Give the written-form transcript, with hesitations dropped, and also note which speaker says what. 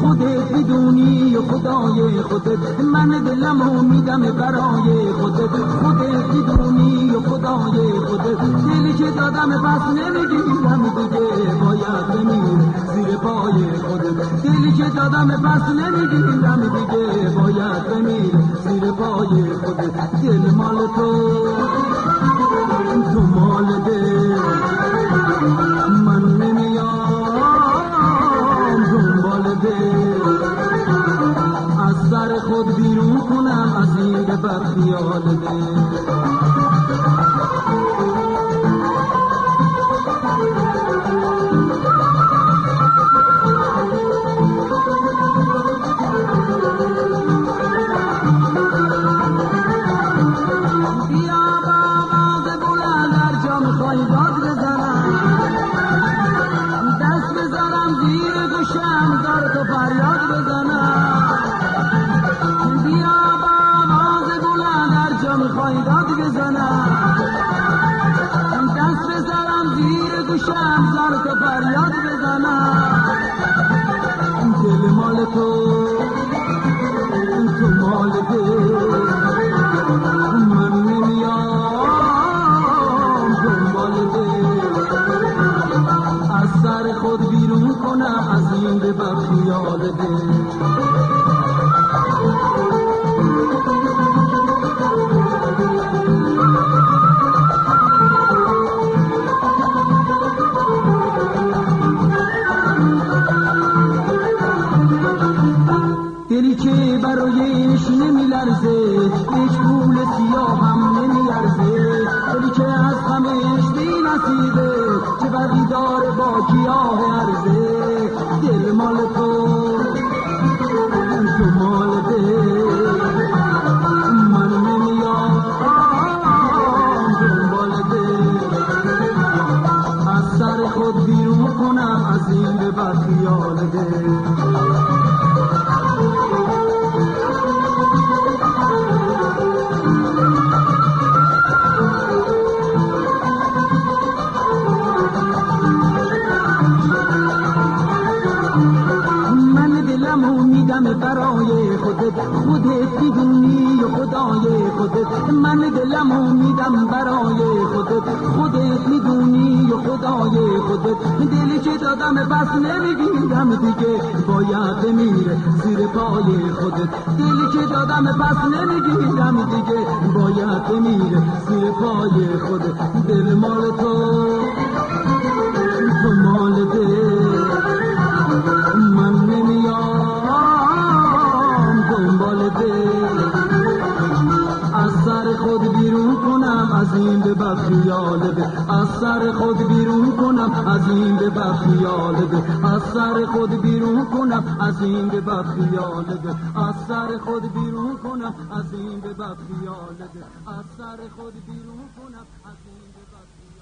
Speaker 1: خودت میدونی و خدای خودت، من دلمو میدم برای خودت، خودت میدونی و خدای خودت، دلی که دادم پس نمیگیرم دیگه، باید بمیری زیر پای خودت، دلی که دادم پس نمیگیرم دیگه، باید بمیری زیر پای خودت. دل مال تو، تو مال دل، من نمیام دنبال دل، از سر خود بیرون کنم از این بد خیال دل. دل مال تو، تو مال دل، من نمیام دنبال دل، از سر خود بیرون کنم از این به بد خیال دل. دلی که برایش نمیلرزه، هیچ پول سیاه هم نمیارزه، دلی که از همش بی نصیبه، چه بقی داره با گیاه عرضه. دل مال تو، تو مال دل، من نمیام دنبال دل، از سر خود بیرون کنم از این به بد خیال دل. برای خودت، خودت میدونی و خدای خودت، من دلمو میدم برای خودت، خودت میدونی و خدای خودت، دلی که دادم پس نمیگیرم دیگه، باید بمیره زیر پای خودت، دلی که دادم پس نمیگیرم دیگه، باید بمیره زیر پای خودت. دل مال تو، تو مال دل، من نمیام دنبال دل، از سر خود بیرون کنم از این به بد خیال دل، از سر خود بیرون کنم از این به بد خیال دل، از سر خود بیرون کنم از این به بد خیال دل، از سر خود بیرون کنم از این به بد خیال دل، از سر خود بیرون کنم از این به بد خیال دل.